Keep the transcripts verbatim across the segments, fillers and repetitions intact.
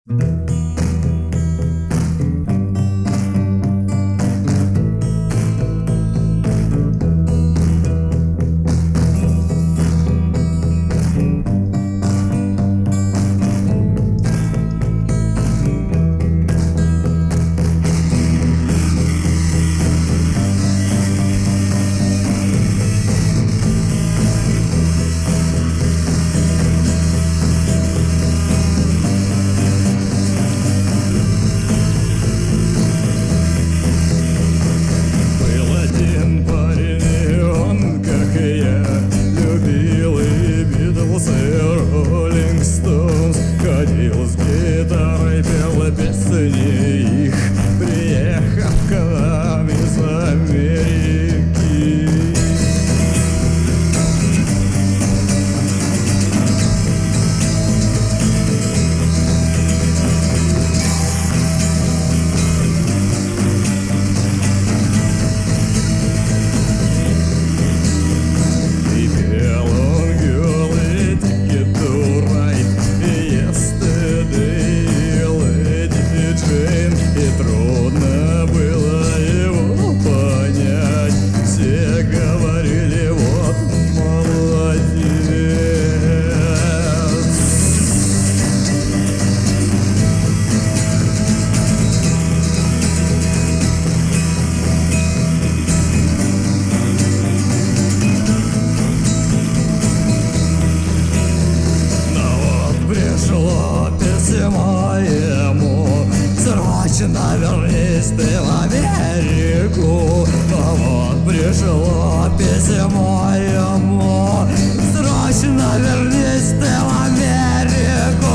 Срочно вернись ты в Америку. А вот пришло письмо ему. Срочно вернись ты в Америку.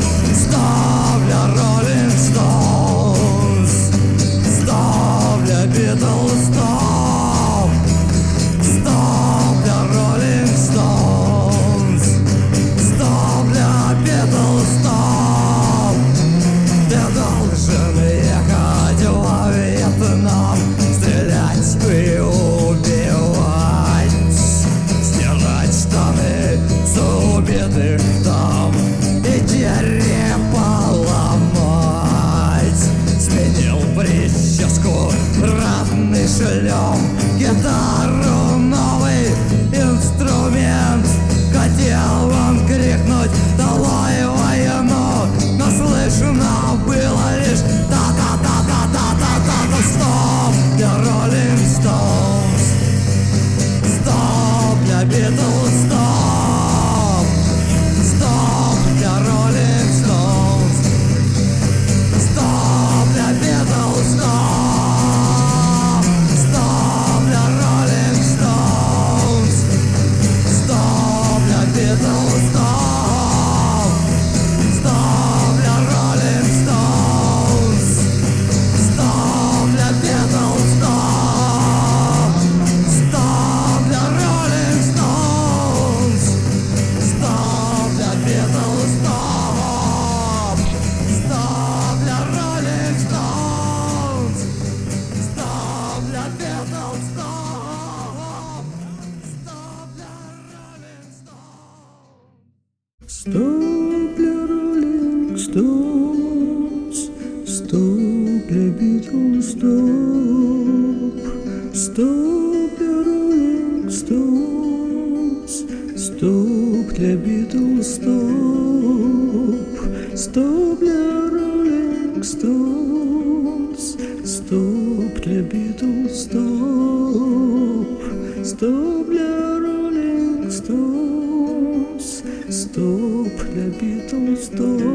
Ставля Rolling Stones, ставля Beatles, стоп. Ставля Rolling Stones, ставля Beatles, стоп. Ты должен ехать во Вьетнам, стрелять и убивать, стирать штаны с убитых там и черепа ломать. Сменил прическу, ратный шлем, гитару, новый инструмент. Хотел он крикнуть «Долой войну!», но слышно было лишь «Та-та-та-та-та-та-та-та». Стоп для Rolling Stones, стоп для Beatles, стоп. Стоп для Rolling Stones, стоп для Beatles, стоп. Стоп для Rolling Stones, стоп для Beatles, стоп. Стоп для Rolling Stones, стоп для Beatles, стоп. Стоп для Rolling Stones, стоп для Beatles, стоп. Стоп для Rolling Stones, стоп для Beatles, стоп. Стоп для Rolling Stones. Стоп для Rolling Stones, стоп для Beatles, стоп. Стоп для Rolling Stones, стоп для Beatles, стоп. Стоп для Rolling Stones, стоп для Beatles, стоп. Стоп для Rolling Stones, стоп для Beatles, стоп.